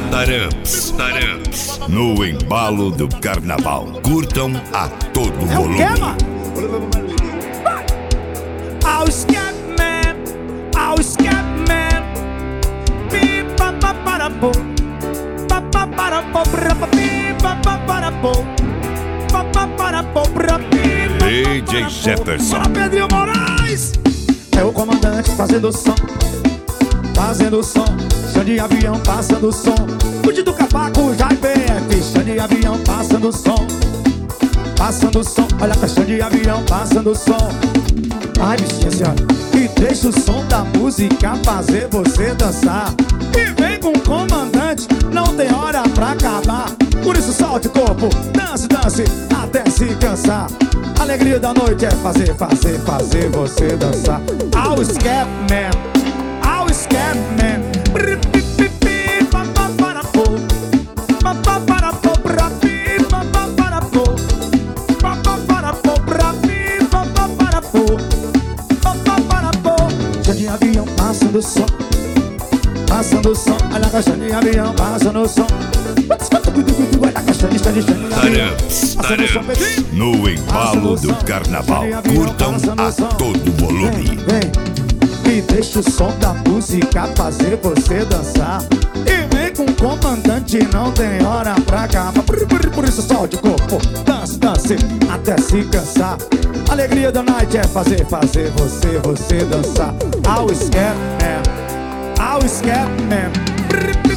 Taramps, no embalo do carnaval. Curtam a todo volume. Ao Scatman, ao Scatman. Pi pa pa para pô, pa pa para pô, pi pa pa para pô, pa pa para pô, pi. DJ Jefferson. Para Pedrinho Moraes. É o comandante fazendo som, fazendo som. Chão de avião passando som. Fude do cavaco já BF. Chão de avião passando som, passando som. Olha a caixa de avião passando som. Ai, bichinha senhora, e deixa o som da música fazer você dançar. E vem com o comandante, não tem hora pra acabar. Por isso solte o corpo, dance, dance, até se cansar. A alegria da noite é fazer você dançar. Ao Scatman, ao Scatman. Avião passando som, passando som. Olha a caixa de avião passando som. Olha a caixa de avião. Taramps, no embalo do carnaval. Curtam a todo volume. Vem, e deixa o som da música fazer você dançar. E vem com o comandante, não tem hora pra acabar. Por isso solte o corpo, dance, dance, até se cansar. A alegria da night é fazer você dançar. Ao Scatman, ao Scatman.